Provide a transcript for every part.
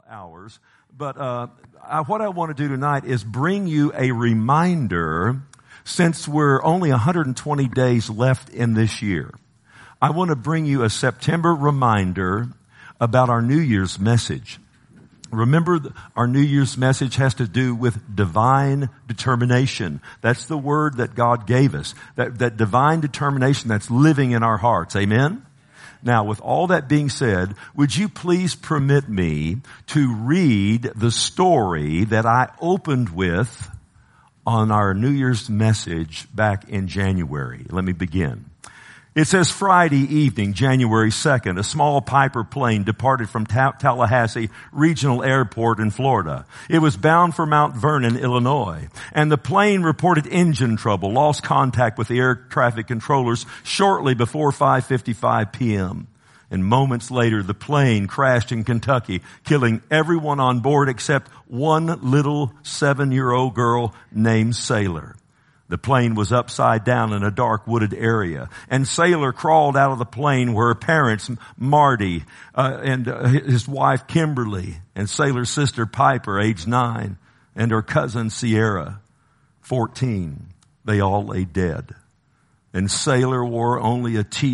hours. But what I want to do tonight is bring you a reminder, since we're only 120 days left in this year. I want to bring you a September reminder about our New Year's message. Remember, our New Year's message has to do with divine determination. That's the word that God gave us. That divine determination that's living in our hearts. Amen? Now, with all that being said, would you please permit me to read the story that I opened with on our New Year's message back in January? Let me begin. It says, Friday evening, January 2nd, a small Piper plane departed from Tallahassee Regional Airport in Florida. It was bound for Mount Vernon, Illinois, and the plane reported engine trouble, lost contact with the air traffic controllers shortly before 5:55 p.m. And moments later, the plane crashed in Kentucky, killing everyone on board except one little 7-year-old girl named Sailor. The plane was upside down in a dark wooded area, and Sailor crawled out of the plane where her parents, Marty, and his wife, Kimberly, and Sailor's sister, Piper, age 9, and her cousin, Sierra, 14. They all lay dead. And Sailor wore only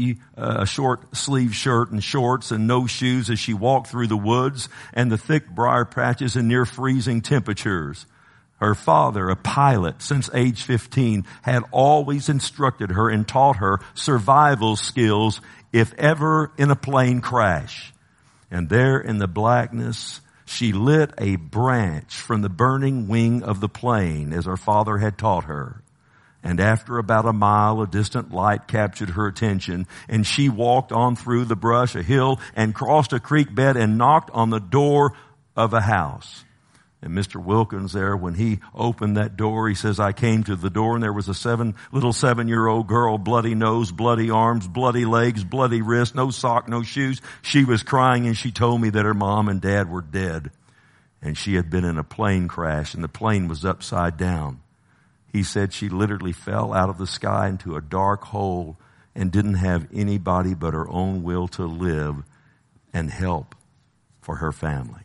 a short sleeve shirt and shorts and no shoes as she walked through the woods and the thick briar patches and near freezing temperatures. Her father, a pilot since age 15, had always instructed her and taught her survival skills if ever in a plane crash. And there in the blackness, she lit a branch from the burning wing of the plane as her father had taught her. And after about a mile, a distant light captured her attention, and she walked on through the brush, a hill, and crossed a creek bed and knocked on the door of a house. And Mr. Wilkins there, when he opened that door, he says, I came to the door and there was a little 7-year-old girl, bloody nose, bloody arms, bloody legs, bloody wrists, no sock, no shoes. She was crying and she told me that her mom and dad were dead. And she had been in a plane crash and the plane was upside down. He said she literally fell out of the sky into a dark hole and didn't have anybody but her own will to live and help for her family.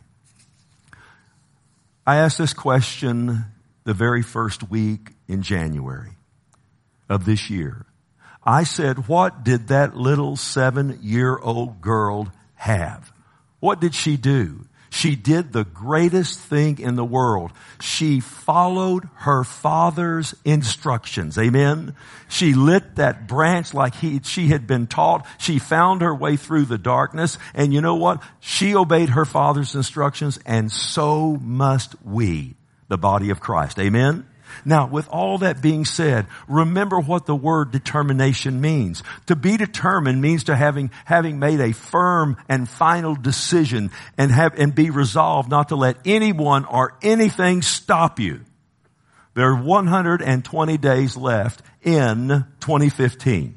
I asked this question the very first week in January of this year. I said, what did that little 7-year-old girl have? What did she do? She did the greatest thing in the world. She followed her father's instructions. Amen. She lit that branch like she had been taught. She found her way through the darkness. And you know what? She obeyed her father's instructions, and so must we, the body of Christ. Amen. Now, with all that being said, remember what the word determination means. To be determined means to having made a firm and final decision and be resolved not to let anyone or anything stop you. There are 120 days left in 2015.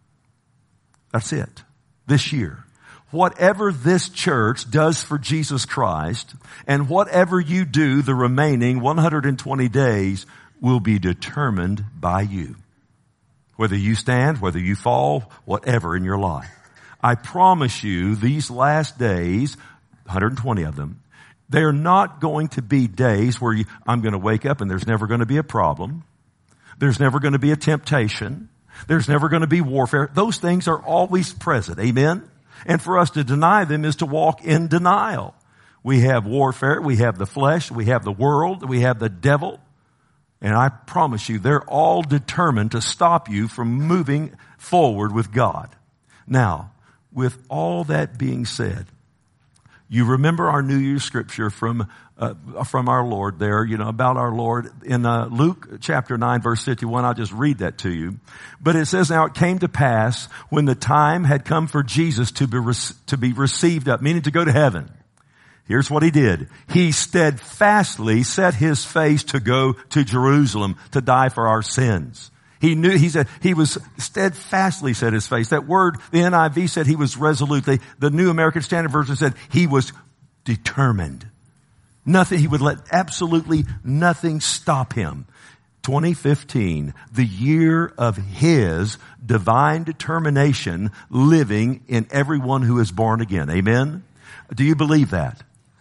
That's it. This year. Whatever this church does for Jesus Christ and whatever you do the remaining 120 days will be determined by you. Whether you stand, whether you fall, whatever in your life. I promise you these last days, 120 of them, they're not going to be days where I'm going to wake up and there's never going to be a problem. There's never going to be a temptation. There's never going to be warfare. Those things are always present. Amen? And for us to deny them is to walk in denial. We have warfare. We have the flesh. We have the world. We have the devil. And I promise you, they're all determined to stop you from moving forward with God. Now, with all that being said, you remember our New Year's scripture from our Lord there, about our Lord in Luke chapter 9 verse 51. I'll just read that to you. But it says, now it came to pass when the time had come for Jesus to be received up, meaning to go to heaven. Here's what he did. He steadfastly set his face to go to Jerusalem to die for our sins. He was steadfastly set his face. That word, the NIV said he was resolute. The New American Standard Version said he was determined. Nothing, he would let absolutely nothing stop him. 2015, the year of his divine determination living in everyone who is born again. Amen? Do you believe that?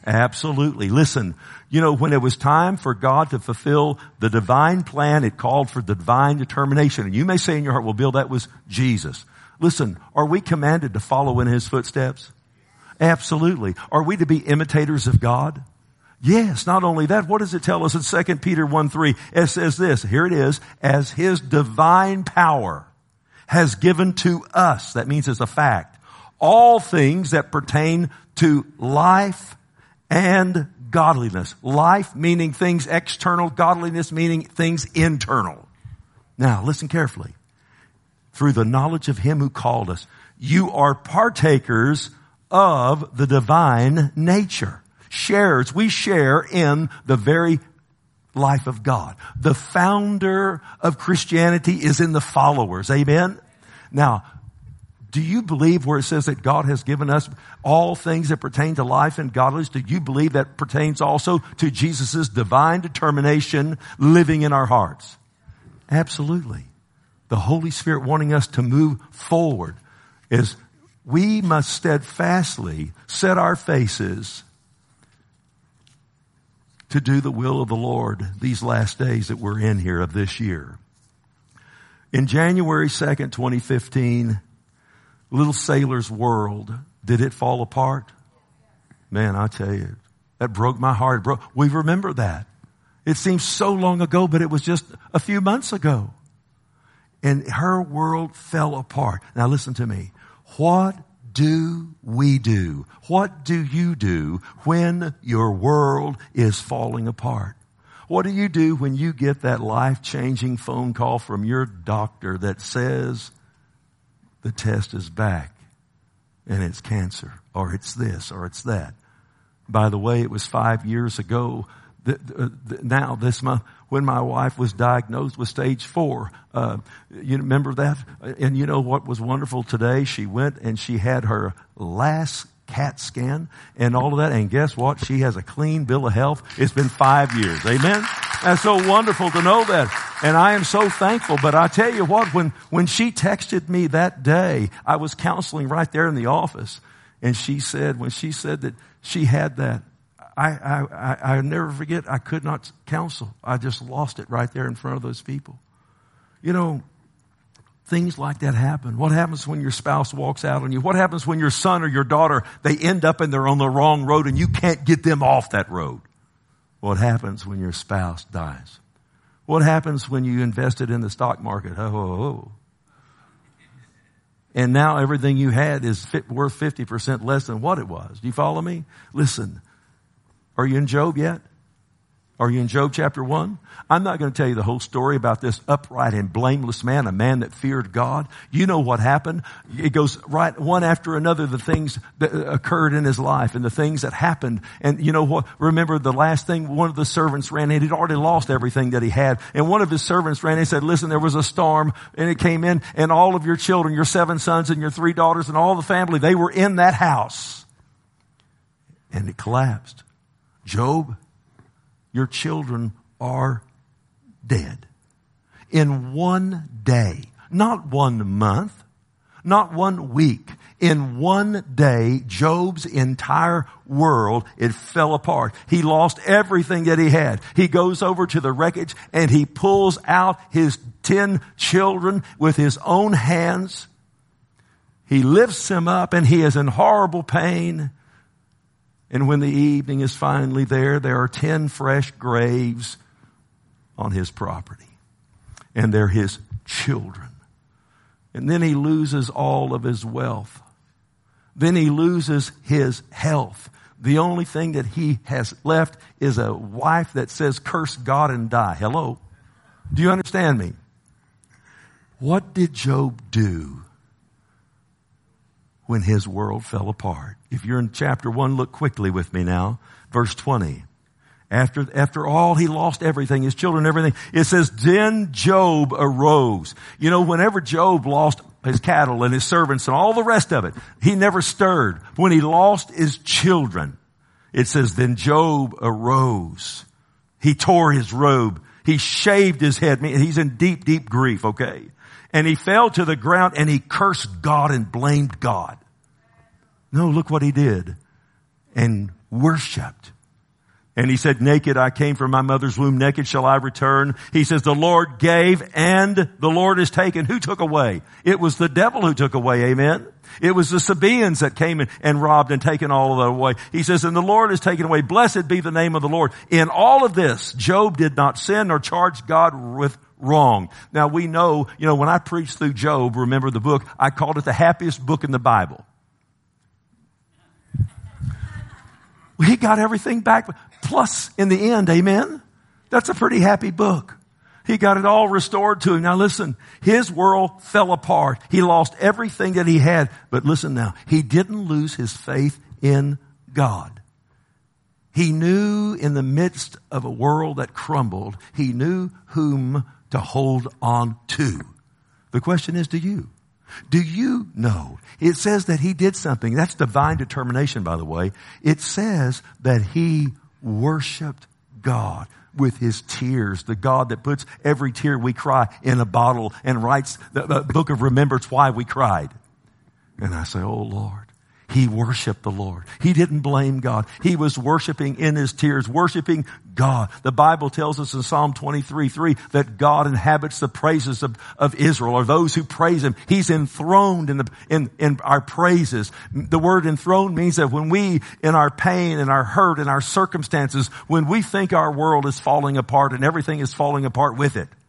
Absolutely. Listen, you know, when it was time for God to fulfill the divine plan, it called for the divine determination. And you may say in your heart, well, Bill, that was Jesus. Listen, are we commanded to follow in His footsteps? Absolutely. Are we to be imitators of God? Yes. Not only that, what does it tell us in 2 Peter 1:3? It says this, here it is, as His divine power has given to us, that means it's a fact, all things that pertain to life and godliness. Life meaning things external, godliness meaning things internal. Now, listen carefully. Through the knowledge of Him who called us, you are partakers of the divine nature. We share in the very life of God. The founder of Christianity is in the followers. Amen? Now, do you believe where it says that God has given us all things that pertain to life and godliness? Do you believe that pertains also to Jesus' divine determination living in our hearts? Absolutely. The Holy Spirit wanting us to move forward is we must steadfastly set our faces to do the will of the Lord these last days that we're in here of this year. In January 2nd, 2015, Little Sailor's world, did it fall apart? Man, I tell you, that broke my heart. We remember that. It seems so long ago, but it was just a few months ago. And her world fell apart. Now listen to me. What do we do? What do you do when your world is falling apart? What do you do when you get that life-changing phone call from your doctor that says the test is back and it's cancer, or it's this, or it's that? By the way, it was 5 years ago, now this month, when my wife was diagnosed with stage 4. You remember that? And you know what was wonderful today? She went and she had her last CAT scan and all of that. And guess what? She has a clean bill of health. It's been 5 years. Amen? That's so wonderful to know that. And I am so thankful. But I tell you what, when she texted me that day, I was counseling right there in the office. And she said, when she said that she had that, I never forget, I could not counsel. I just lost it right there in front of those people. You know, things like that happen. What happens when your spouse walks out on you? What happens when your son or your daughter, they end up and they're on the wrong road and you can't get them off that road? What happens when your spouse dies? What happens when you invested in the stock market? Oh. And now everything you had is worth 50% less than what it was. Do you follow me? Listen. Are you in Job yet? Are you in Job chapter 1? I'm not going to tell you the whole story about this upright and blameless man, a man that feared God. You know what happened. It goes right one after another, the things that occurred in his life and the things that happened. And you know what? Remember the last thing, one of the servants ran in. He'd already lost everything that he had. And one of his servants ran in and said, listen, there was a storm and it came in and all of your children, your 7 sons and your 3 daughters and all the family, they were in that house. And it collapsed. Job, your children are dead. In one day, not 1 month, not 1 week. In one day, Job's entire world, it fell apart. He lost everything that he had. He goes over to the wreckage and he pulls out his 10 children with his own hands. He lifts them up and he is in horrible pain. And when the evening is finally there are 10 fresh graves on his property. And they're his children. And then he loses all of his wealth. Then he loses his health. The only thing that he has left is a wife that says, curse God and die. Hello? Do you understand me? What did Job do when his world fell apart? If you're in chapter 1, look quickly with me now. Verse 20. After all, he lost everything, his children, everything. It says, then Job arose. You know, whenever Job lost his cattle and his servants and all the rest of it, he never stirred. When he lost his children, it says, then Job arose. He tore his robe. He shaved his head. He's in deep, deep grief, okay? And he fell to the ground and he cursed God and blamed God. No, look what he did. And worshiped. And he said, naked I came from my mother's womb, naked shall I return. He says, the Lord gave and the Lord has taken. Who took away? It was the devil who took away, amen? It was the Sabaeans that came and robbed and taken all of that away. He says, and the Lord has taken away. Blessed be the name of the Lord. In all of this, Job did not sin nor charge God with wrong. Now we know, when I preached through Job, remember the book, I called it the happiest book in the Bible. He got everything back. Plus, in the end, amen? That's a pretty happy book. He got it all restored to him. Now listen, his world fell apart. He lost everything that he had. But listen now, he didn't lose his faith in God. He knew in the midst of a world that crumbled, he knew whom to hold on to. The question is, do you? Do you know? It says that he did something. That's divine determination, by the way. It says that he worshiped God with his tears, the God that puts every tear we cry in a bottle and writes the book of remembrance why we cried. And I say, oh Lord, he worshiped the Lord. He didn't blame God. He was worshiping in his tears, worshiping God. The Bible tells us in Psalm 23:3 that God inhabits the praises of Israel, or those who praise him. He's enthroned in our praises. The word enthroned means that when we, in our pain and our hurt and our circumstances, when we think our world is falling apart and everything is falling apart with it,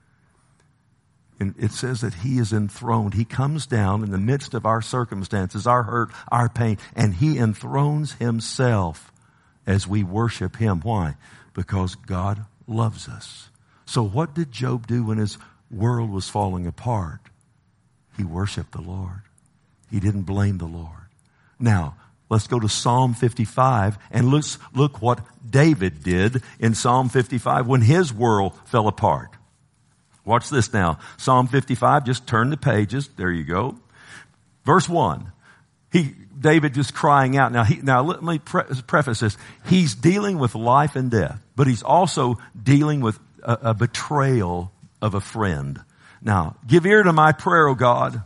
and it says that he is enthroned. He comes down in the midst of our circumstances, our hurt, our pain, and he enthrones himself as we worship him. Why? Because God loves us. So what did Job do when his world was falling apart? He worshiped the Lord. He didn't blame the Lord. Now, let's go to Psalm 55 and let's look what David did in Psalm 55 when his world fell apart. Watch this now. Psalm 55, just turn the pages. There you go. Verse 1. David just crying out. Now let me preface this. He's dealing with life and death, but he's also dealing with a betrayal of a friend. Now, give ear to my prayer, O God,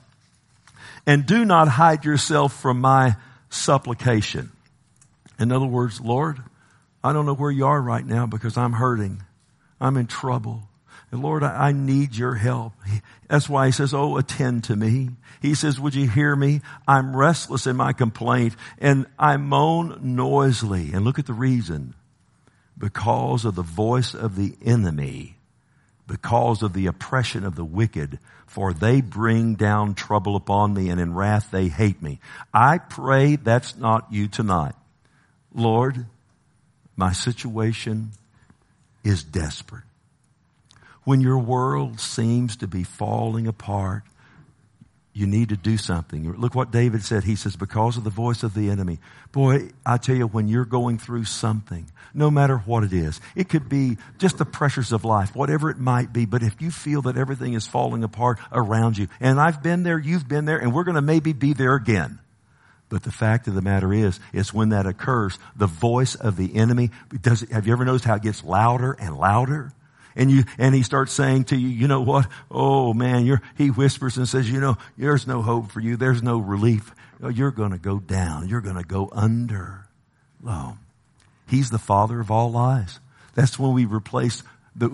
and do not hide yourself from my supplication. In other words, Lord, I don't know where you are right now because I'm hurting. I'm in trouble. And Lord, I need your help. That's why he says, oh, attend to me. He says, would you hear me? I'm restless in my complaint and I moan noisily. And look at the reason. Because of the voice of the enemy, because of the oppression of the wicked, for they bring down trouble upon me and in wrath they hate me. I pray that's not you tonight. Lord, my situation is desperate. When your world seems to be falling apart, you need to do something. Look what David said. He says, because of the voice of the enemy. Boy, I tell you, when you're going through something, no matter what it is, it could be just the pressures of life, whatever it might be. But if you feel that everything is falling apart around you, and I've been there, you've been there, and we're going to maybe be there again. But the fact of the matter is when that occurs, the voice of the enemy, have you ever noticed how it gets louder and louder? And he starts saying to you, you know what? Oh man, he whispers and says, there's no hope for you. There's no relief. You're going to go down. You're going to go under. Oh, he's the father of all lies. That's when we replace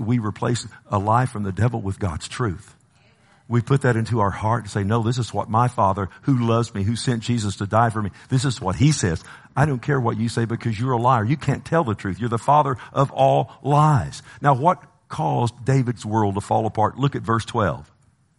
a lie from the devil with God's truth. We put that into our heart and say, no, this is what my Father who loves me, who sent Jesus to die for me. This is what he says. I don't care what you say because you're a liar. You can't tell the truth. You're the father of all lies. Now what caused David's world to fall apart? Look at verse 12.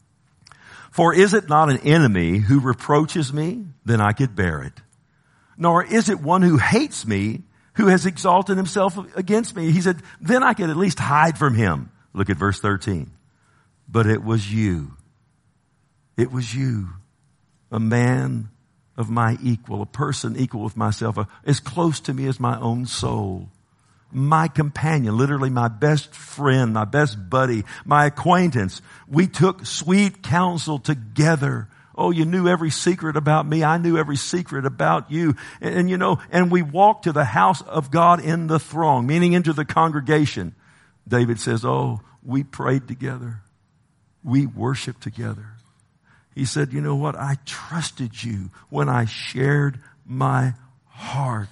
For is it not an enemy who reproaches me? Then I could bear it. Nor is it one who hates me, who has exalted himself against me. He said, then I could at least hide from him. Look at verse 13. But it was you. It was you, a man of my equal, a person equal with myself, as close to me as my own soul. My companion, literally my best friend, my best buddy, my acquaintance. We took sweet counsel together. Oh, you knew every secret about me. I knew every secret about you. And we walked to the house of God in the throng, meaning into the congregation. David says, oh, we prayed together. We worshiped together. He said, you know what? I trusted you when I shared my heart.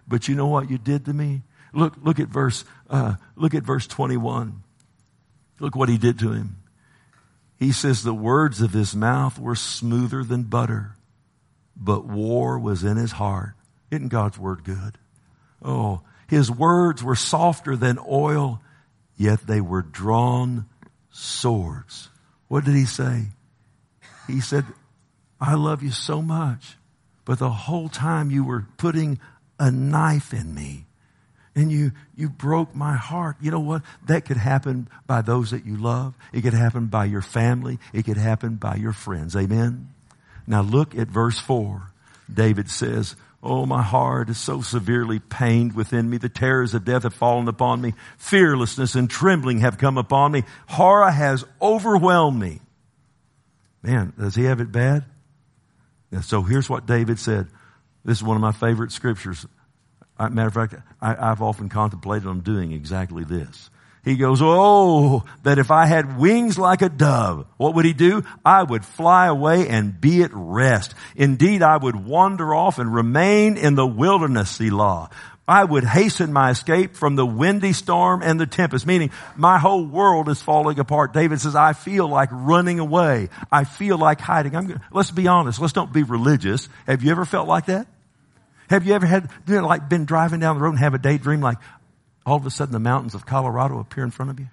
But you know what you did to me? Look at verse 21. Look what he did to him. He says the words of his mouth were smoother than butter, but war was in his heart. Isn't God's word good? Oh, his words were softer than oil, yet they were drawn swords. What did he say? He said, I love you so much, but the whole time you were putting a knife in me. And you broke my heart. You know what? That could happen by those that you love. It could happen by your family. It could happen by your friends. Amen? Now look at verse 4. David says, oh, my heart is so severely pained within me. The terrors of death have fallen upon me. Fearlessness and trembling have come upon me. Horror has overwhelmed me. Man, does he have it bad? And so here's what David said. This is one of my favorite scriptures. Matter of fact, I've often contemplated on doing exactly this. He goes, oh, that if I had wings like a dove, what would he do? I would fly away and be at rest. Indeed, I would wander off and remain in the wilderness, Selah. I would hasten my escape from the windy storm and the tempest, meaning my whole world is falling apart. David says, I feel like running away. I feel like hiding. Let's be honest. Let's don't be religious. Have you ever felt like that? Have you ever had, been driving down the road and have a daydream like all of a sudden the mountains of Colorado appear in front of you?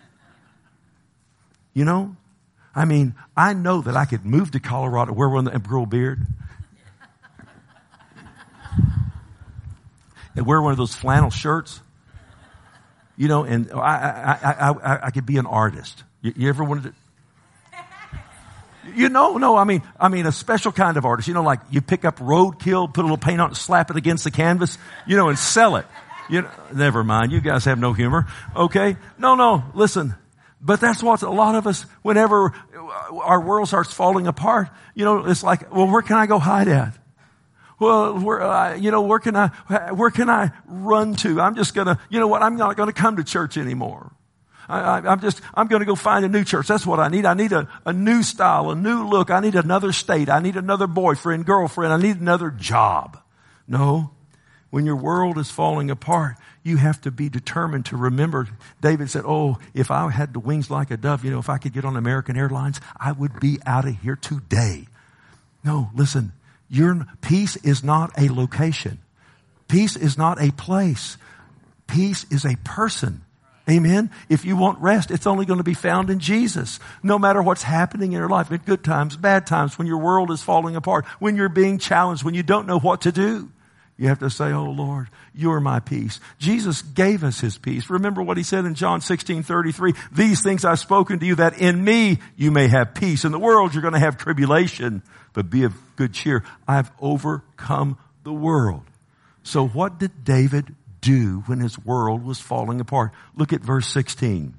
You know? I mean, I know that I could move to Colorado, wear one and grow a beard. And wear one of those flannel shirts. You know, and I could be an artist. You ever wanted to? You know, no, I mean a special kind of artist. You know, like you pick up roadkill, put a little paint on it, slap it against the canvas, you know, and sell it. You know, never mind. You guys have no humor. Okay? No, listen. But that's what a lot of us, whenever our world starts falling apart, you know, it's like, well, where can I go hide at? Well, where can I run to? I'm just gonna, you know what? I'm not gonna come to church anymore. I'm going to go find a new church. That's what I need. I need a new style, a new look. I need another state. I need another boyfriend, girlfriend. I need another job. No. When your world is falling apart, you have to be determined to remember. David said, oh, if I had the wings like a dove, you know, if I could get on American Airlines, I would be out of here today. No, listen, your peace is not a location. Peace is not a place. Peace is a person. Amen. If you want rest, it's only going to be found in Jesus. No matter what's happening in your life, in good times, bad times, when your world is falling apart, when you're being challenged, when you don't know what to do, you have to say, oh Lord, you're my peace. Jesus gave us his peace. Remember what he said in John 16:33, these things I've spoken to you that in me you may have peace. In the world you're going to have tribulation, but be of good cheer. I've overcome the world. So what did David do when his world was falling apart? Look at verse 16.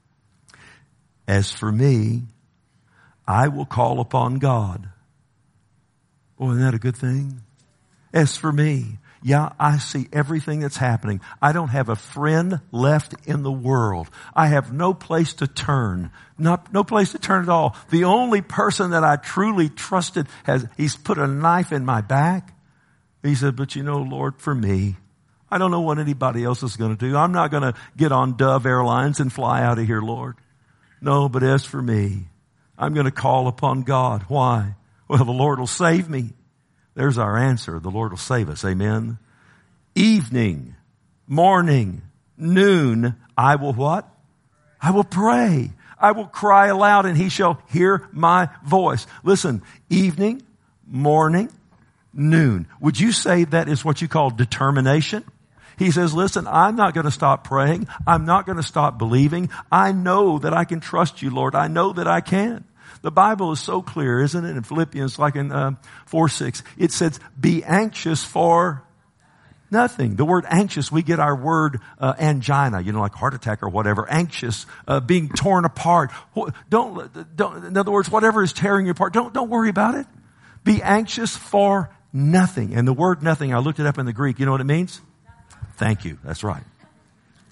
As for me, I will call upon God. Boy, isn't that a good thing? As for me, yeah, I see everything that's happening. I don't have a friend left in the world. I have no place to turn. No place to turn at all. The only person that I truly trusted he's put a knife in my back. He said, but you know, Lord, for me, I don't know what anybody else is going to do. I'm not going to get on Dove Airlines and fly out of here, Lord. No, but as for me, I'm going to call upon God. Why? Well, the Lord will save me. There's our answer. The Lord will save us. Amen. Evening, morning, noon, I will what? I will pray. I will cry aloud and he shall hear my voice. Listen, evening, morning, noon. Would you say that is what you call determination? He says, listen, I'm not going to stop praying. I'm not going to stop believing. I know that I can trust you, Lord. I know that I can. The Bible is so clear, isn't it? In Philippians, like in 4:6, it says, be anxious for nothing. The word anxious, we get our word angina, you know, like heart attack or whatever. Anxious, being torn apart. Don't, in other words, whatever is tearing you apart, don't worry about it. Be anxious for nothing. And the word nothing, I looked it up in the Greek. You know what it means? Thank you. That's right.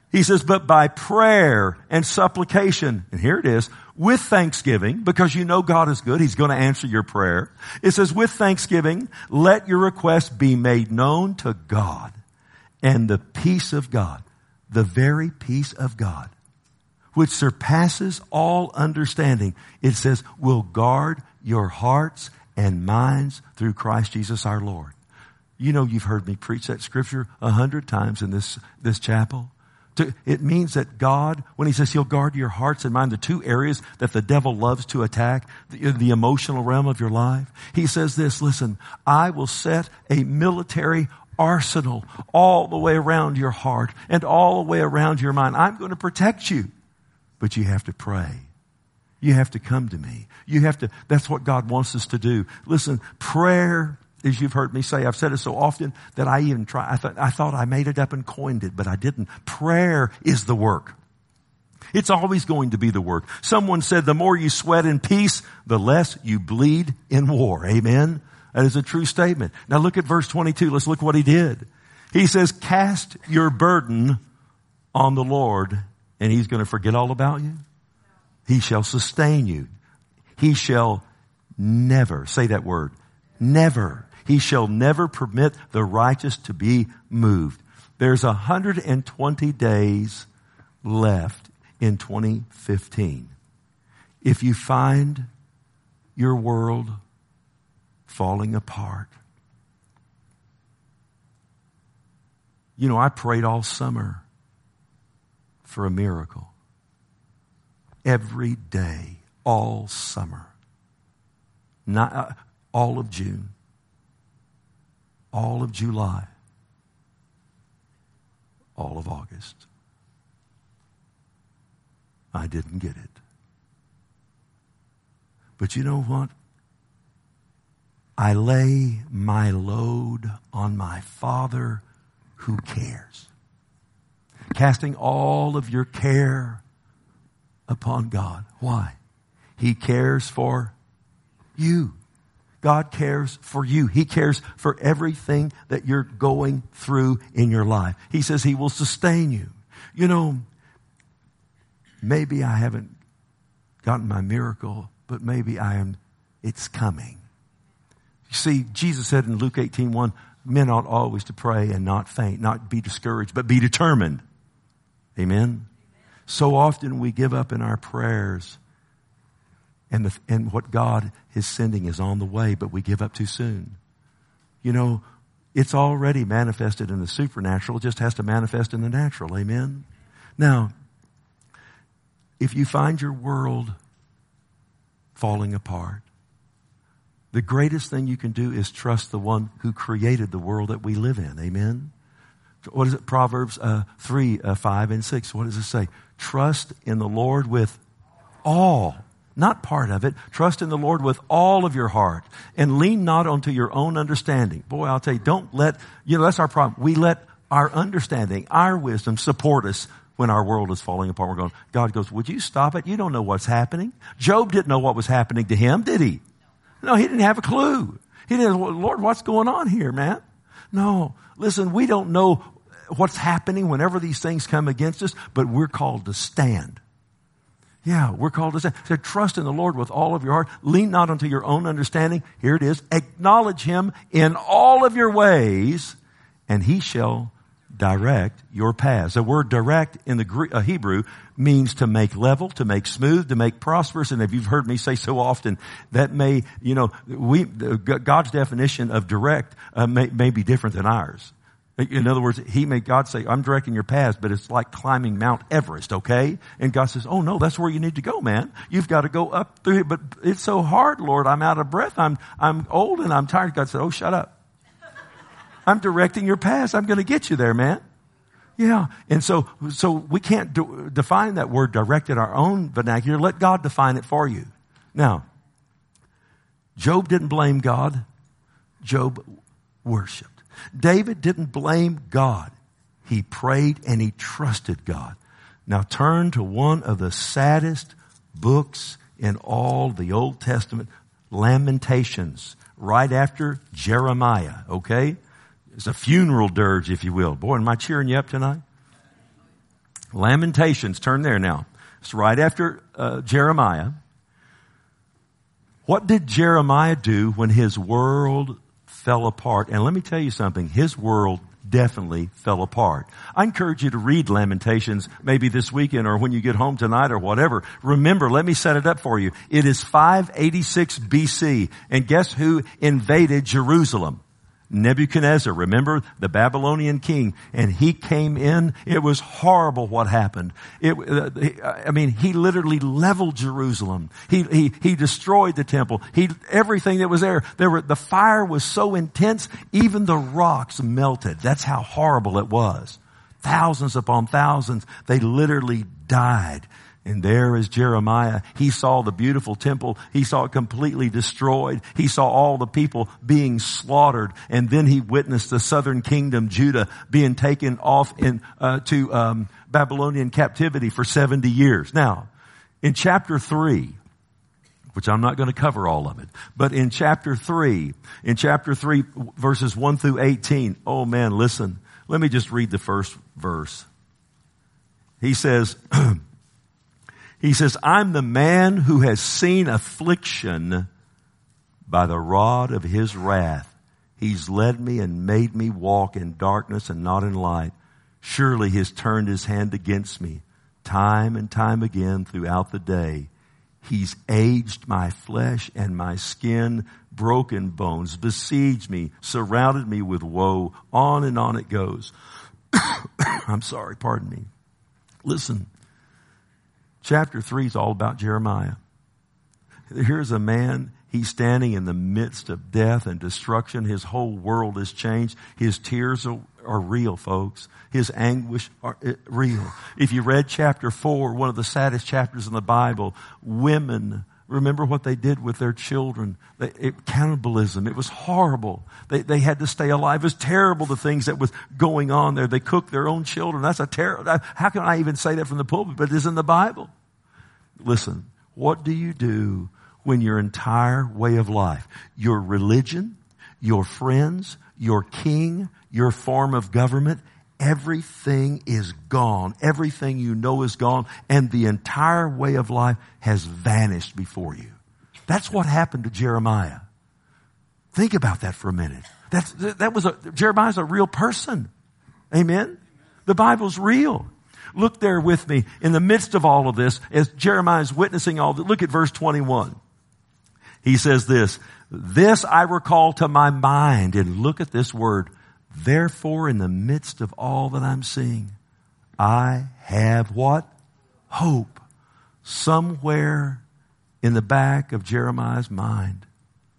He says, but by prayer and supplication, and here it is, with thanksgiving, because you know God is good, He's going to answer your prayer. It says, with thanksgiving, let your requests be made known to God. And the peace of God, the very peace of God, which surpasses all understanding, it says, will guard your hearts and minds through Christ Jesus our Lord. You know, you've heard me preach that scripture 100 times in this chapel. It means that God, when He says He'll guard your hearts and mind, the two areas that the devil loves to attack, the emotional realm of your life, He says this, listen, I will set a military arsenal all the way around your heart and all the way around your mind. I'm going to protect you. But you have to pray. You have to come to me. That's what God wants us to do. Listen, prayer, as you've heard me say, I've said it so often that I even I thought I made it up and coined it, but I didn't. Prayer is the work. It's always going to be the work. Someone said the more you sweat in peace, the less you bleed in war. Amen? That is a true statement. Now look at verse 22. Let's look what he did. He says, cast your burden on the Lord, and He's going to forget all about you. He shall sustain you. He shall never, say that word, never. He shall never permit the righteous to be moved. There's 120 days left in 2015. If you find your world falling apart, you know, I prayed all summer for a miracle. Every day, all summer. Not, all of June. All of July. All of August. I didn't get it. But you know what? I lay my load on my Father who cares. Casting all of your care upon God. Why? He cares for you. God cares for you. He cares for everything that you're going through in your life. He says He will sustain you. You know, maybe I haven't gotten my miracle, but maybe it's coming. You see, Jesus said in Luke 18:1, men ought always to pray and not faint, not be discouraged, but be determined. Amen? So often we give up in our prayers, and what God is sending is on the way, but we give up too soon. You know, it's already manifested in the supernatural. It just has to manifest in the natural. Amen? Now, if you find your world falling apart, the greatest thing you can do is trust the one who created the world that we live in. Amen? What is it? Proverbs 3, 5, and 6. What does it say? Trust in the Lord with all, not part of it. Trust in the Lord with all of your heart and lean not onto your own understanding. Boy, I'll tell you, don't let, that's our problem. We let our understanding, our wisdom support us when our world is falling apart. We're going, God goes, would you stop it? You don't know what's happening. Job didn't know what was happening to him, did he? No, he didn't have a clue. He didn't, Lord, what's going on here, man? No, listen, we don't know what's happening whenever these things come against us, but we're called to stand. Yeah, we're called to stand. So trust in the Lord with all of your heart. Lean not unto your own understanding. Here it is. Acknowledge Him in all of your ways, and He shall direct your paths. The word direct in the Hebrew means to make level, to make smooth, to make prosperous. And if you've heard me say so often, that may, God's definition of direct may be different than ours. In other words, God say, I'm directing your paths, but it's like climbing Mount Everest, okay? And God says, oh no, that's where you need to go, man. You've got to go up through it, but it's so hard, Lord. I'm out of breath. I'm old and I'm tired. God said, oh, shut up. I'm directing your paths. I'm going to get you there, man. Yeah. And so we can't define that word direct in our own vernacular. Let God define it for you. Now, Job didn't blame God. Job worshiped. David didn't blame God. He prayed and he trusted God. Now turn to one of the saddest books in all the Old Testament, Lamentations, right after Jeremiah, okay? It's a funeral dirge, if you will. Boy, am I cheering you up tonight? Lamentations, turn there now. It's right after Jeremiah. What did Jeremiah do when his world fell apart? And let me tell you something. His world definitely fell apart. I encourage you to read Lamentations maybe this weekend or when you get home tonight or whatever. Remember, let me set it up for you. It is 586 BC. And guess who invaded Jerusalem? Nebuchadnezzar, remember the Babylonian king, and he came in. It was horrible what happened. He literally leveled Jerusalem. He destroyed the temple. Everything that was there. The fire was so intense, even the rocks melted. That's how horrible it was. Thousands upon thousands, they literally died. And there is Jeremiah. He saw the beautiful temple. He saw it completely destroyed. He saw all the people being slaughtered. And then he witnessed the southern kingdom, Judah, being taken off to Babylonian captivity for 70 years. Now, in chapter 3, which I'm not going to cover all of it, but in chapter 3, verses 1 through 18, oh man, listen. Let me just read the first verse. He says, I'm the man who has seen affliction by the rod of his wrath. He's led me and made me walk in darkness and not in light. Surely he has turned his hand against me time and time again throughout the day. He's aged my flesh and my skin, broken bones, besieged me, surrounded me with woe. On and on it goes. I'm sorry, pardon me. Listen. Chapter 3 is all about Jeremiah. Here's a man, he's standing in the midst of death and destruction. His whole world has changed. His tears are real, folks. His anguish are real. If you read chapter 4, one of the saddest chapters in the Bible, women, remember what they did with their children. Cannibalism. It was horrible. They had to stay alive. It was terrible, the things that was going on there. They cooked their own children. That's a terrible. How can I even say that from the pulpit? But it's in the Bible. Listen, what do you do when your entire way of life, your religion, your friends, your king, your form of government, everything is gone. Everything you know is gone, and the entire way of life has vanished before you. That's what happened to Jeremiah. Think about that for a minute. Jeremiah's a real person. Amen? The Bible's real. Look there with me in the midst of all of this as Jeremiah's witnessing all that. Look at verse 21. He says this I recall to my mind, and look at this word. Therefore, in the midst of all that I'm seeing, I have what? Hope. Somewhere in the back of Jeremiah's mind,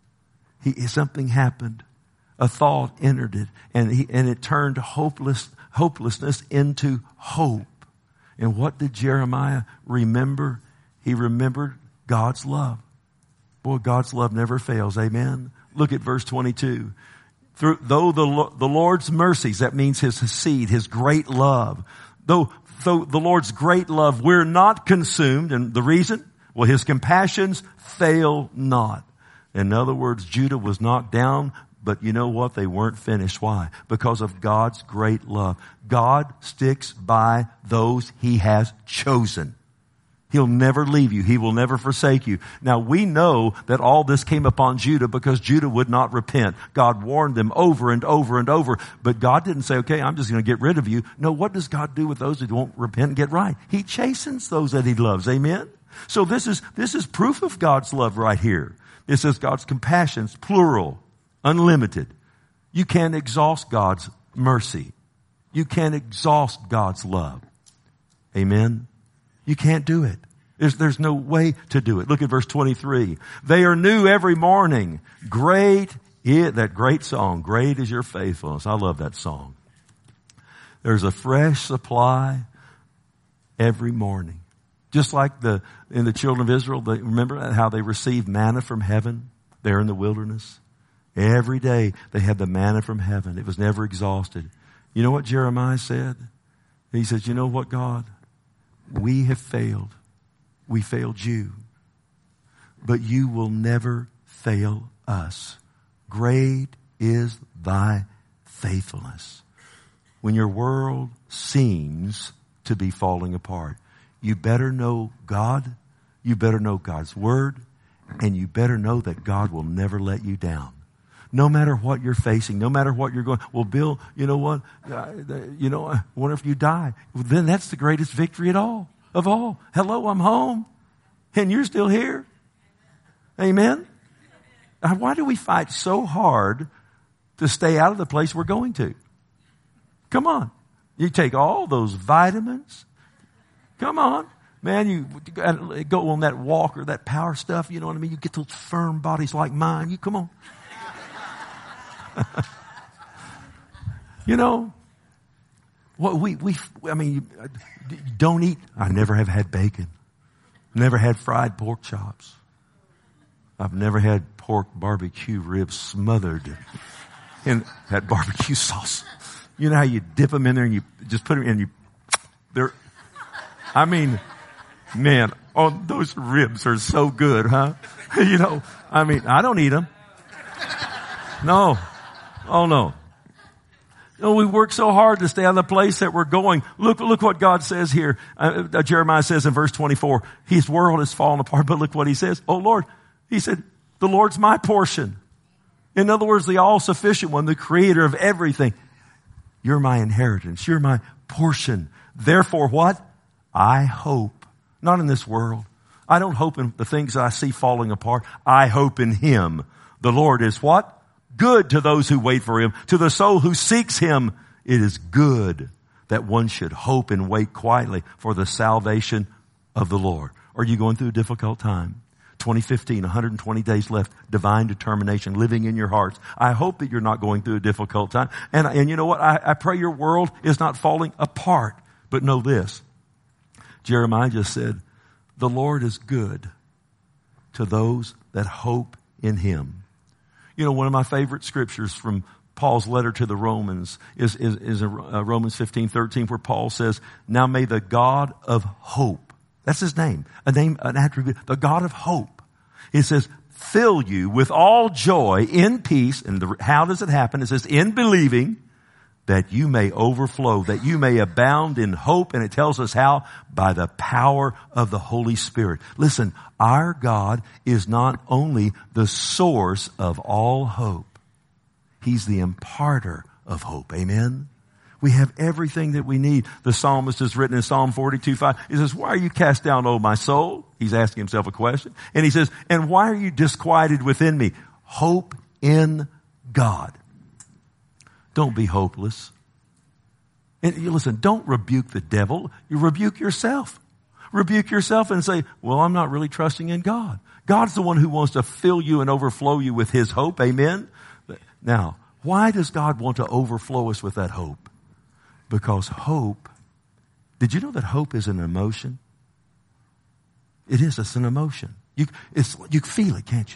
something happened. A thought entered it, and it turned hopelessness into hope. And what did Jeremiah remember? He remembered God's love. Boy, God's love never fails. Amen. Look at verse 22. Though the Lord's mercies, that means his seed, his great love. Though the Lord's great love, we're not consumed. And the reason? Well, his compassions fail not. In other words, Judah was knocked down, but you know what? They weren't finished. Why? Because of God's great love. God sticks by those he has chosen. He'll never leave you. He will never forsake you. Now, we know that all this came upon Judah because Judah would not repent. God warned them over and over and over. But God didn't say, okay, I'm just going to get rid of you. No, what does God do with those who won't repent and get right? He chastens those that he loves. Amen? So this is proof of God's love right here. It says God's compassions, plural, unlimited. You can't exhaust God's mercy. You can't exhaust God's love. Amen? You can't do it. There's no way to do it. Look at verse 23. They are new every morning. That great song, great is your faithfulness. I love that song. There's a fresh supply every morning. Just like in the children of Israel, remember how they received manna from heaven there in the wilderness? Every day they had the manna from heaven. It was never exhausted. You know what Jeremiah said? He says, you know what, God? We have failed. We failed you. But you will never fail us. Great is thy faithfulness. When your world seems to be falling apart. You better know God. You better know God's Word. And you better know that God will never let you down. No matter what you're facing, no matter what you're going. Well, Bill, you know what? I wonder if you die. Well, then that's the greatest victory of all. Hello, I'm home. And you're still here. Amen? Why do we fight so hard to stay out of the place we're going to? Come on. You take all those vitamins. Come on. Man, you go on that walk or that power stuff, you know what I mean? You get those firm bodies like mine. You come on. You know, what you don't eat. I never have had bacon. Never had fried pork chops. I've never had pork barbecue ribs smothered in that barbecue sauce. You know how you dip them in there and you just put them in, man, those ribs are so good, huh? I don't eat them. No. Oh no. No, we work so hard to stay on the place that we're going. Look what God says here. Jeremiah says in verse 24, his world has fallen apart, but look what he says. Oh Lord, he said, the Lord's my portion. In other words, the all-sufficient one, the creator of everything. You're my inheritance. You're my portion. Therefore what? I hope. Not in this world. I don't hope in the things that I see falling apart. I hope in Him. The Lord is what? Good to those who wait for Him. To the soul who seeks Him, it is good that one should hope and wait quietly for the salvation of the Lord. Are you going through a difficult time? 2015, 120 days left, divine determination living in your hearts. I hope that you're not going through a difficult time. And you know what? I pray your world is not falling apart. But know this. Jeremiah just said, the Lord is good to those that hope in Him. You know, one of my favorite scriptures from Paul's letter to the Romans is Romans 15:13, where Paul says, now may the God of hope, that's His name, an attribute, the God of hope. It says, fill you with all joy in peace. And how does it happen? It says, in believing, that you may overflow, that you may abound in hope. And it tells us how? By the power of the Holy Spirit. Listen, our God is not only the source of all hope. He's the imparter of hope. Amen? We have everything that we need. The psalmist has written in Psalm 42:5. He says, why are you cast down, O my soul? He's asking himself a question. And he says, and why are you disquieted within me? Hope in God. Don't be hopeless. And you listen, don't rebuke the devil. You rebuke yourself. Rebuke yourself and say, well, I'm not really trusting in God. God's the one who wants to fill you and overflow you with His hope. Amen? Now, why does God want to overflow us with that hope? Because hope, did you know that hope is an emotion? It is. It's an emotion. You feel it, can't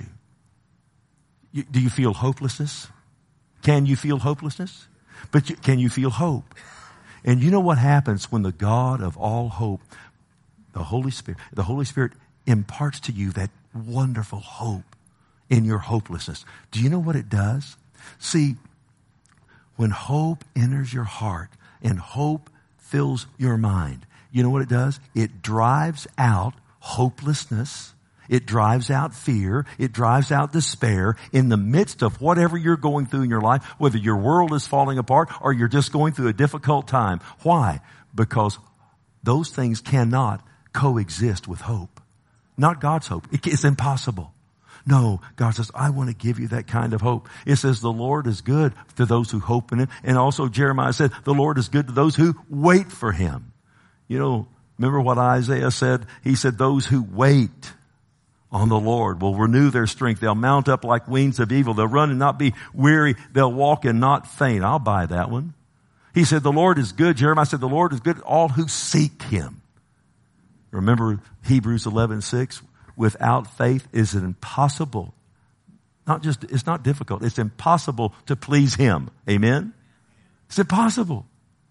you? Do you feel hopelessness? Can you feel hopelessness? But can you feel hope? And you know what happens when the God of all hope, the Holy Spirit imparts to you that wonderful hope in your hopelessness. Do you know what it does? See, when hope enters your heart and hope fills your mind, you know what it does? It drives out hopelessness. It drives out fear. It drives out despair in the midst of whatever you're going through in your life, whether your world is falling apart or you're just going through a difficult time. Why? Because those things cannot coexist with hope. Not God's hope. It's impossible. No, God says, I want to give you that kind of hope. It says the Lord is good to those who hope in Him. And also Jeremiah said, the Lord is good to those who wait for Him. You know, remember what Isaiah said? He said, those who wait on the Lord will renew their strength. They'll mount up like wings of eagle. They'll run and not be weary. They'll walk and not faint. I'll buy that one. He said, the Lord is good. Jeremiah said, the Lord is good to all who seek Him. Remember Hebrews 11:6? Without faith is it impossible. It's not difficult. It's impossible to please Him. Amen? It's impossible.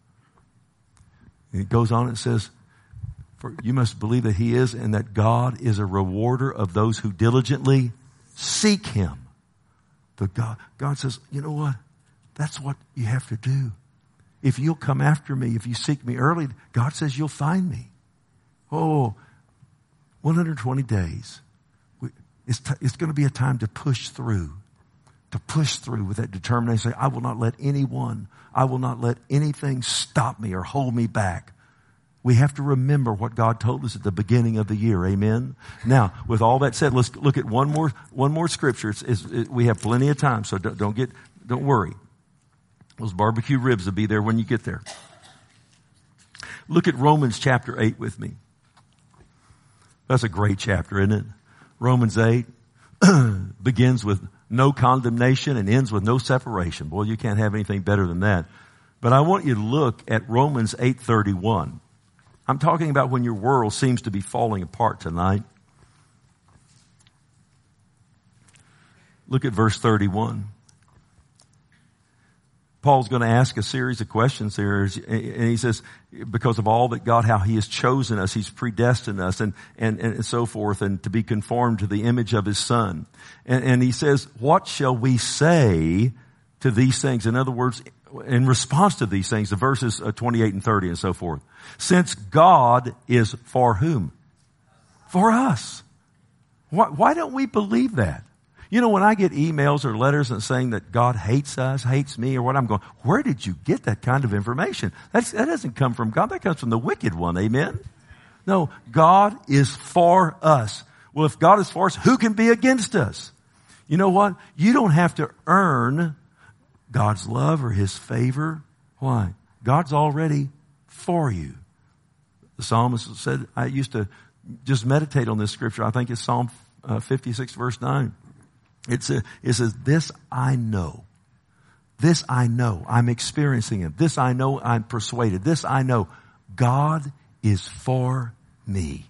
And it goes on and says, for you must believe that He is and that God is a rewarder of those who diligently seek Him. God says, you know what? That's what you have to do. if you'll come after me, if you seek me early, God says you'll find me. Oh, 120 days. It's going to be a time to push through with that determination. I will not let anything stop me or hold me back. We have to remember what God told us at the beginning of the year. Amen. Now, with all that said, let's look at one more scripture. We have plenty of time, so don't worry. Those barbecue ribs will be there when you get there. Look at Romans chapter 8 with me. That's a great chapter, isn't it? Romans 8 begins with no condemnation and ends with no separation. Boy, you can't have anything better than that. But I want you to look at Romans 8:31. I'm talking about when your world seems to be falling apart tonight. Look at verse 31. Paul's going to ask a series of questions here, and he says, because of all that God, how He has chosen us, He's predestined us, and so forth, and to be conformed to the image of His Son. And he says, what shall we say to these things? In other words, in response to these things, the verses 28 and 30 and so forth. Since God is for whom? For us. Why don't we believe that? You know, when I get emails or letters and saying that God hates us, hates me, or what, I'm going, where did you get that kind of information? That doesn't come from God. That comes from the wicked one. Amen? No, God is for us. Well, if God is for us, who can be against us? You know what? You don't have to earn God's love or His favor. Why? God's already for you. The psalmist said, I used to just meditate on this scripture. I think it's Psalm 56 verse 9. It says, this I know. This I know. I'm experiencing it. This I know. I'm persuaded. This I know. God is for me.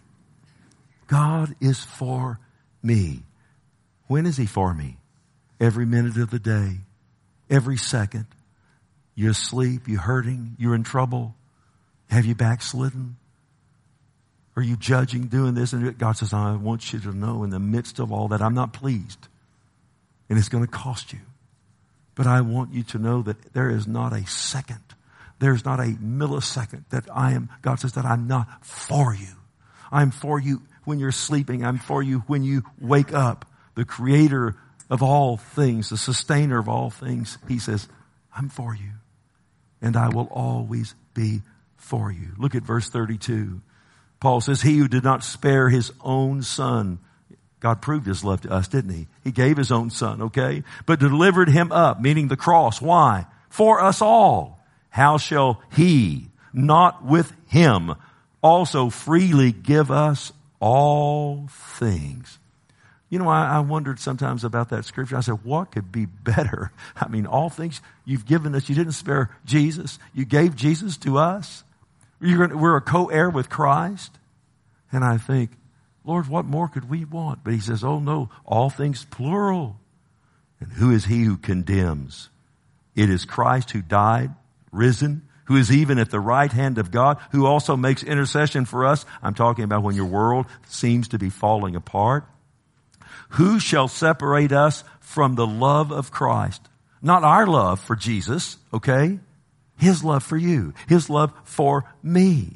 God is for me. When is He for me? Every minute of the day. Every second. You're asleep. You're hurting. You're in trouble. Have you backslidden? Are you judging, doing this? And God says, I want you to know in the midst of all that, I'm not pleased. And it's going to cost you. But I want you to know that there is not a second, there's not a millisecond that God says that I'm not for you. I'm for you when you're sleeping. I'm for you when you wake up. The creator of all things, the sustainer of all things, He says, I'm for you. And I will always be for you. Look at verse 32. Paul says, He who did not spare His own Son. God proved His love to us, didn't He? He gave His own Son, okay? But delivered Him up, meaning the cross. Why? For us all. How shall He, not with Him, also freely give us all things? You know, I wondered sometimes about that scripture. I said, what could be better? I mean, all things you've given us. You didn't spare Jesus. You gave Jesus to us. We're a co-heir with Christ. And I think, Lord, what more could we want? But He says, oh no, all things plural. And who is He who condemns? It is Christ who died, risen, who is even at the right hand of God, who also makes intercession for us. I'm talking about when your world seems to be falling apart. Who shall separate us from the love of Christ? Not our love for Jesus, okay? His love for you. His love for me.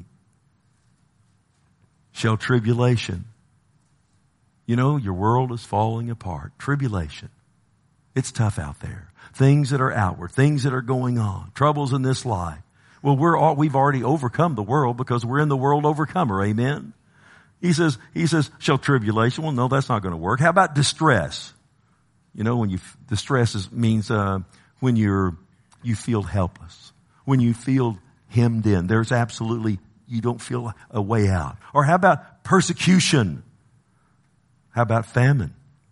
Shall tribulation. You know, your world is falling apart. Tribulation. It's tough out there. Things that are outward. Things that are going on. Troubles in this life. Well, we've already overcome the world because we're in the world overcomer. Amen? He says, shall tribulation. Well, no, that's not going to work. How about distress? You know, distress means when you feel helpless. When you feel hemmed in. There's absolutely, you don't feel a way out. Or how about persecution? How about famine?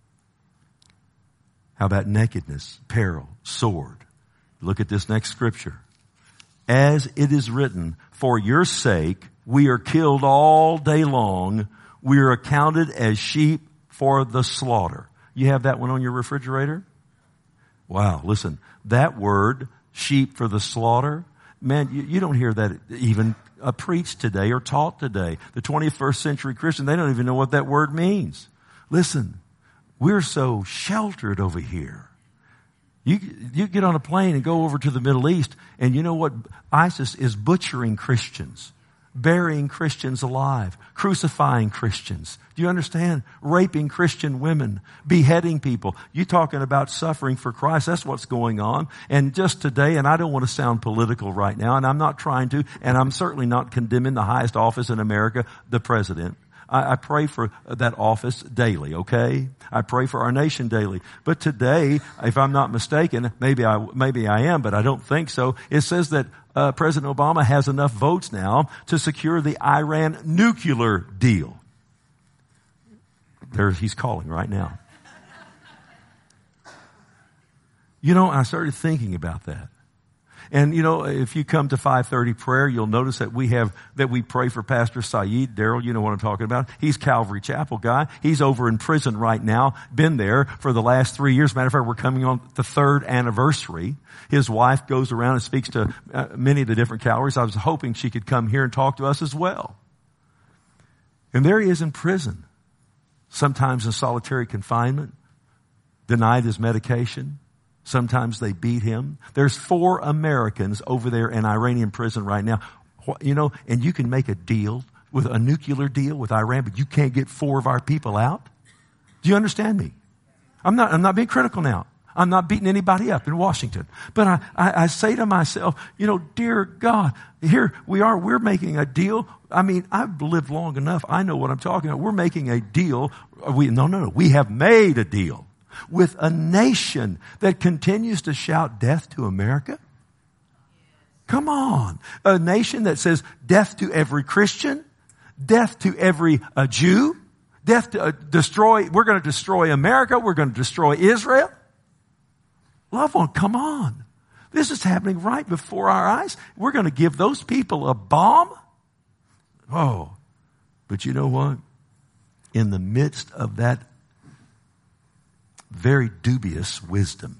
How about nakedness, peril, sword? Look at this next scripture. As it is written, for your sake we are killed all day long. We are accounted as sheep for the slaughter. You have that one on your refrigerator? Wow, listen, that word, sheep for the slaughter, man, you don't hear that even preached today or taught today. The 21st century Christian, they don't even know what that word means. Listen, we're so sheltered over here. You get on a plane and go over to the Middle East, and you know what? ISIS is butchering Christians, burying Christians alive, crucifying Christians. Do you understand? Raping Christian women, beheading people. You talking about suffering for Christ. That's what's going on. And just today, and I don't want to sound political right now, and I'm not trying to, and I'm certainly not condemning the highest office in America, the president. I pray for that office daily, okay? I pray for our nation daily. But today, if I'm not mistaken, maybe I am, but I don't think so. It says that President Obama has enough votes now to secure the Iran nuclear deal. He's calling right now. You know, I started thinking about that. And, you know, if you come to 5:30 prayer, you'll notice that we pray for Pastor Saeed. Daryl, you know what I'm talking about. He's Calvary Chapel guy. He's over in prison right now. Been there for the last 3 years. Matter of fact, we're coming on the 3rd anniversary. His wife goes around and speaks to many of the different Calvaries. I was hoping she could come here and talk to us as well. And there he is in prison. Sometimes in solitary confinement. Denied his medication. Sometimes they beat him. There's 4 Americans over there in Iranian prison right now. You know, and you can make a deal with a nuclear deal with Iran, but you can't get 4 of our people out. Do you understand me? I'm not being critical now. I'm not beating anybody up in Washington. But I say to myself, you know, dear God, here we're making a deal. I mean, I've lived long enough. I know what I'm talking about. We're making a deal. No. We have made a deal with a nation that continues to shout death to America? Come on. A nation that says death to every Christian, death to every Jew, death to we're going to destroy America, we're going to destroy Israel. Loved one, come on. This is happening right before our eyes. We're going to give those people a bomb? Oh, but you know what? In the midst of that very dubious wisdom.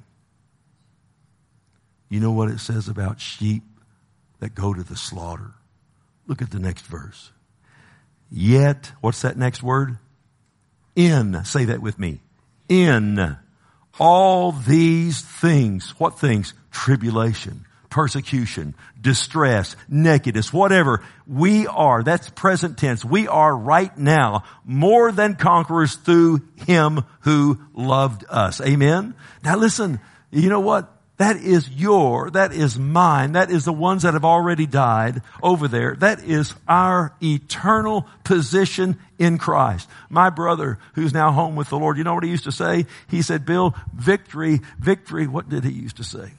You know what it says about sheep that go to the slaughter? Look at the next verse. Yet, what's that next word? Say that with me. In all these things, what things? Tribulation, persecution, distress, nakedness, whatever. We are, that's present tense, we are right now more than conquerors through Him who loved us. Amen? Now listen, you know what? That is mine, that is the ones that have already died over there. That is our eternal position in Christ. My brother, who's now home with the Lord, you know what he used to say? He said, Bill, victory, what did he used to say?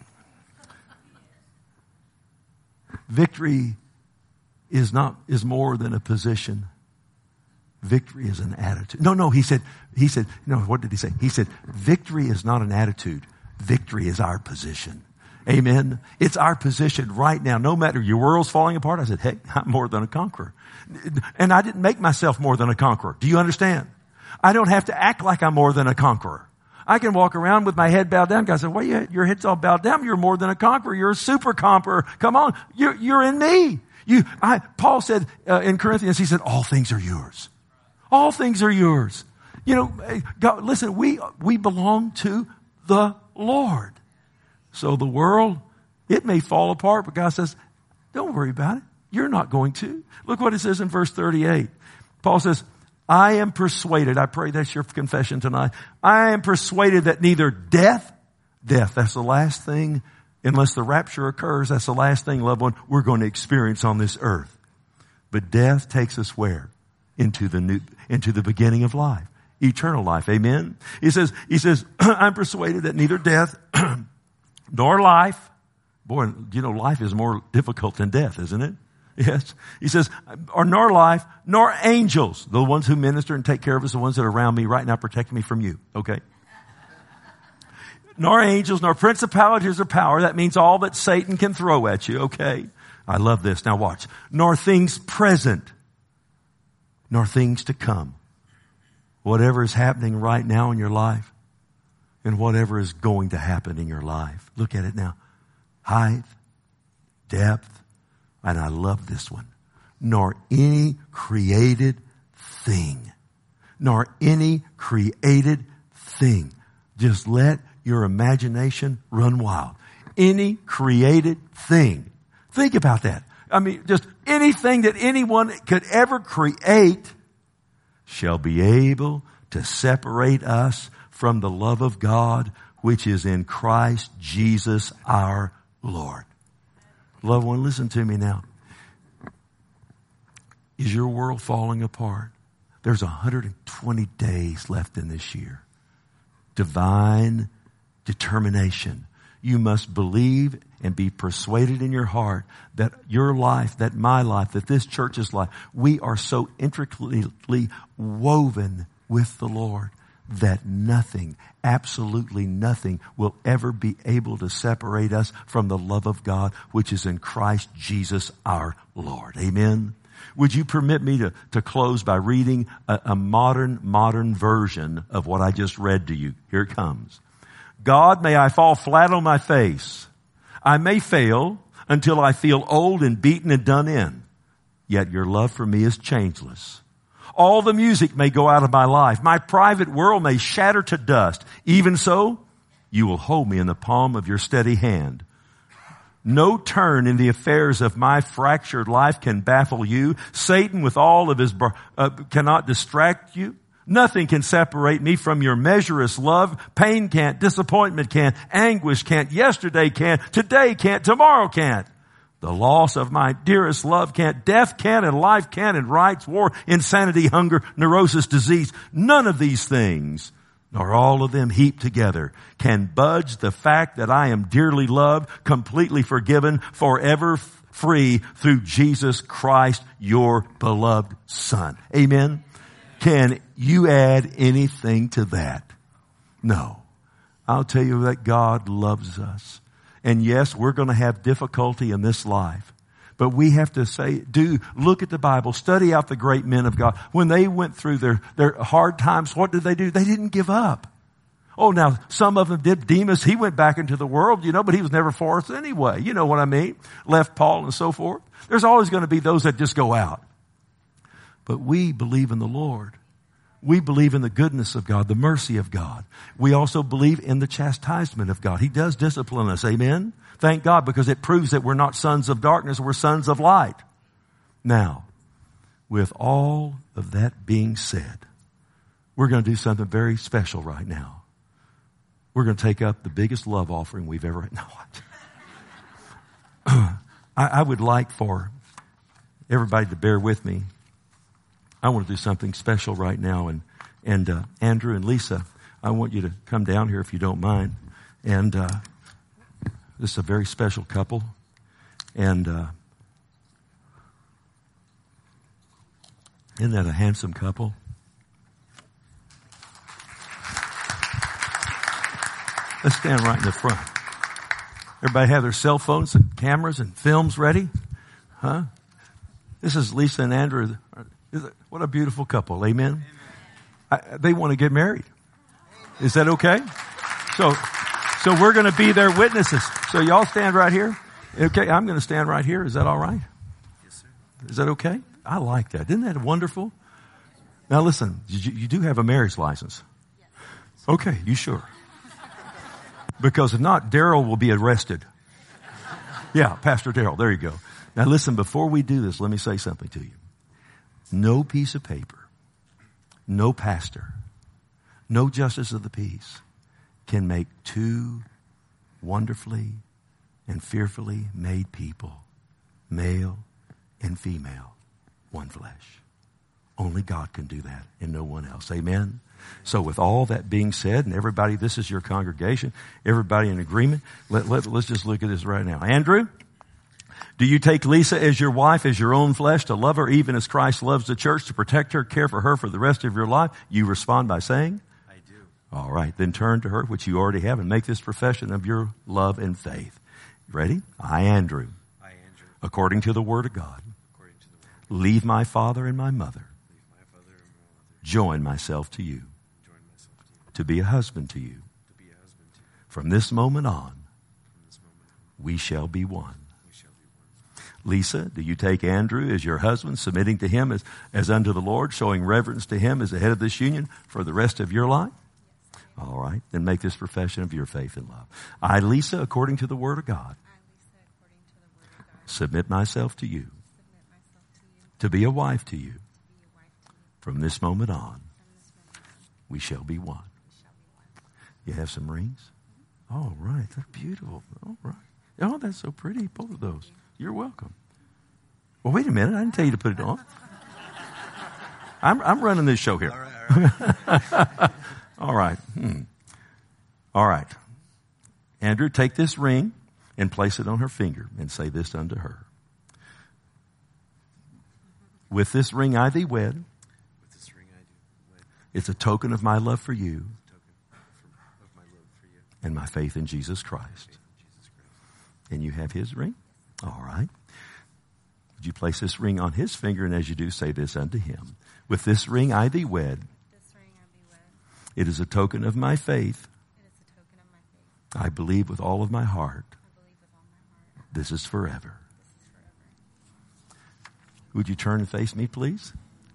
Victory is more than a position. Victory is an attitude. No, he said, no, what did he say? He said, victory is not an attitude. Victory is our position. Amen. It's our position right now. No matter your world's falling apart. I said, hey, I'm more than a conqueror. And I didn't make myself more than a conqueror. Do you understand? I don't have to act like I'm more than a conqueror. I can walk around with my head bowed down. God said, well, your head's all bowed down. You're more than a conqueror. You're a super conqueror. Come on. You're in me. Paul said in Corinthians, he said, all things are yours. All things are yours. You know, God, listen, we belong to the Lord. So the world, it may fall apart, but God says, don't worry about it. You're not going to. Look what it says in verse 38. Paul says, I am persuaded, I pray that's your confession tonight. I am persuaded that neither death, that's the last thing, unless the rapture occurs, that's the last thing, loved one, we're going to experience on this earth. But death takes us where? Into the beginning of life. Eternal life. Amen. He says, I'm persuaded that neither death nor life, boy, you know, life is more difficult than death, isn't it? Yes. He says, or nor life, nor angels, the ones who minister and take care of us, the ones that are around me right now, protect me from you. Okay. Nor angels, nor principalities or power. That means all that Satan can throw at you. Okay. I love this. Now watch. Nor things present, nor things to come. Whatever is happening right now in your life and whatever is going to happen in your life. Look at it now. Height, depth, and I love this one. Nor any created thing. Nor any created thing. Just let your imagination run wild. Any created thing. Think about that. I mean, just anything that anyone could ever create shall be able to separate us from the love of God, which is in Christ Jesus our Lord. Loved one, listen to me now. Is your world falling apart? There's 120 days left in this year. Divine determination. You must believe and be persuaded in your heart that your life, that my life, that this church's life, we are so intricately woven with the Lord that nothing, absolutely nothing, will ever be able to separate us from the love of God, which is in Christ Jesus our Lord. Amen. Would you permit me to close by reading a modern version of what I just read to you? Here it comes. God, may I fall flat on my face. I may fail until I feel old and beaten and done in. Yet your love for me is changeless. All the music may go out of my life. My private world may shatter to dust. Even so, you will hold me in the palm of your steady hand. No turn in the affairs of my fractured life can baffle you. Satan with all of his cannot distract you. Nothing can separate me from your measureless love. Pain can't, disappointment can't, anguish can't, yesterday can't, today can't, tomorrow can't. The loss of my dearest love can't, death can't, and life can't, and rights, war, insanity, hunger, neurosis, disease. None of these things, nor all of them heaped together, can budge the fact that I am dearly loved, completely forgiven, forever free through Jesus Christ, your beloved Son. Amen. Can you add anything to that? No. I'll tell you that God loves us. And yes, we're going to have difficulty in this life. But we have to look at the Bible, study out the great men of God. When they went through their hard times, what did they do? They didn't give up. Oh, now, some of them did. Demas, he went back into the world, but he was never for us anyway. You know what I mean? Left Paul and so forth. There's always going to be those that just go out. But we believe in the Lord. We believe in the goodness of God, the mercy of God. We also believe in the chastisement of God. He does discipline us. Amen? Thank God, because it proves that we're not sons of darkness, we're sons of light. Now, with all of that being said, we're going to do something very special right now. We're going to take up the biggest love offering we've ever... No, I would like for everybody to bear with me. I want to do something special right now. And Andrew and Lisa, I want you to come down here if you don't mind. And this is a very special couple. And isn't that a handsome couple? Let's stand right in the front. Everybody have their cell phones and cameras and films ready? Huh? This is Lisa and Andrew. What a beautiful couple. Amen. They want to get married. Is that okay? So we're going to be their witnesses. So y'all stand right here. Okay, I'm going to stand right here. Is that all right? Yes, sir. Is that okay? I like that. Isn't that wonderful? Now listen, you do have a marriage license. Okay, you sure? Because if not, Daryl will be arrested. Yeah, Pastor Daryl. There you go. Now listen, before we do this, let me say something to you. No piece of paper, no pastor, no justice of the peace can make two wonderfully and fearfully made people, male and female, one flesh. Only God can do that and no one else. Amen? So with all that being said, and everybody, this is your congregation, everybody in agreement, let's just look at this right now. Andrew? Do you take Lisa as your wife, as your own flesh, to love her even as Christ loves the church, to protect her, care for her for the rest of your life? You respond by saying? I do. All right. Then turn to her, which you already have, and make this profession of your love and faith. Ready? I, Andrew. I, Andrew. According to the word of God. According to the word. Leave my father and my mother. Leave my father and my mother. Join myself to you. Join myself to you. To be a husband to you. To be a husband to you. From this moment on, From this moment on, we shall be one. Lisa, do you take Andrew as your husband, submitting to him as unto the Lord, showing reverence to him as the head of this union for the rest of your life? All right. Then make this profession of your faith and love. I, Lisa, according to the Word of God, submit myself to you, to be a wife to you. From this moment on, we shall be one. You have some rings? All right. They're beautiful. All right. Oh, that's so pretty. Both of those. You're welcome. Well, wait a minute. I didn't tell you to put it on. I'm running this show here. All right. All right. Andrew, take this ring and place it on her finger and say this unto her. With this ring I thee wed. With this ring I do wed. It's a token of my love for you Of my love for you. and my faith in Jesus Christ. Jesus Christ. And you have his ring? All right. Would you place this ring on his finger, and as you do, say this unto him. With this ring I thee wed. This ring I be wed. It is a token of my faith. It is a token of my faith. I believe with all of my heart. I believe with all my heart. This is forever. This is forever. Would you turn and face me, please?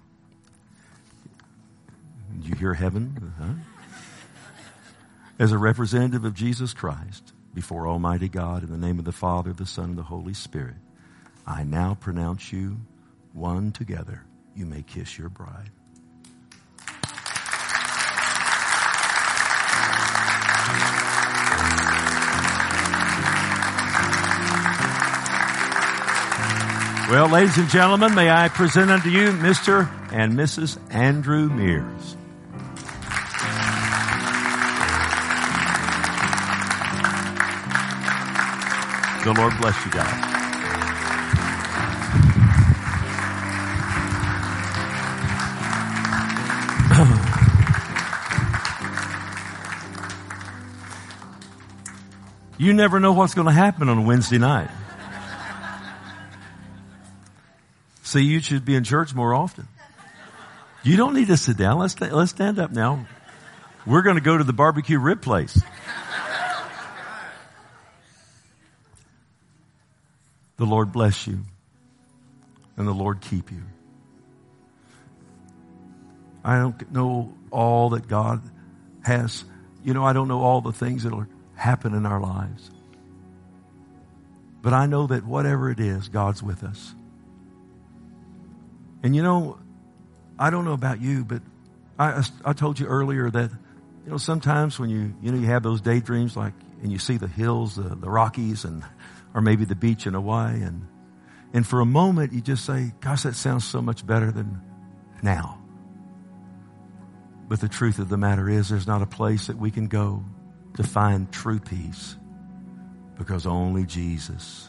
Did you hear heaven? Huh? As a representative of Jesus Christ, before Almighty God, in the name of the Father, the Son, and the Holy Spirit, I now pronounce you one together. You may kiss your bride. Well, ladies and gentlemen, may I present unto you Mr. and Mrs. Andrew Mears. The Lord bless you guys. You never know what's going to happen on a Wednesday night. See, you should be in church more often. You don't need to sit down. Let's stand up now. We're going to go to the barbecue rib place. The Lord bless you, and the Lord keep you. I don't know all that God has. You know, I don't know all the things that will happen in our lives. But I know that whatever it is, God's with us. And you know, I don't know about you, but I told you earlier that, you know, sometimes when you have those daydreams, like, and you see the hills, the Rockies, or maybe the beach in Hawaii, and for a moment you just say, gosh, that sounds so much better than now. But the truth of the matter is, there's not a place that we can go to find true peace, because only Jesus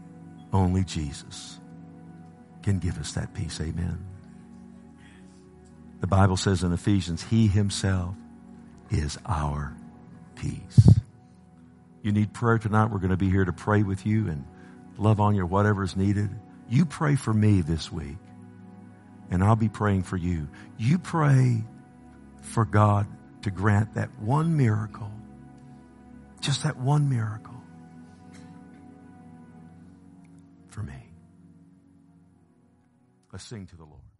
can give us that peace. Amen. The Bible says in Ephesians, He Himself is our peace. You need prayer tonight. We're going to be here to pray with you and love on you, whatever is needed. You pray for me this week, and I'll be praying for you. You pray for God to grant that one miracle, just that one miracle for me. Let's sing to the Lord.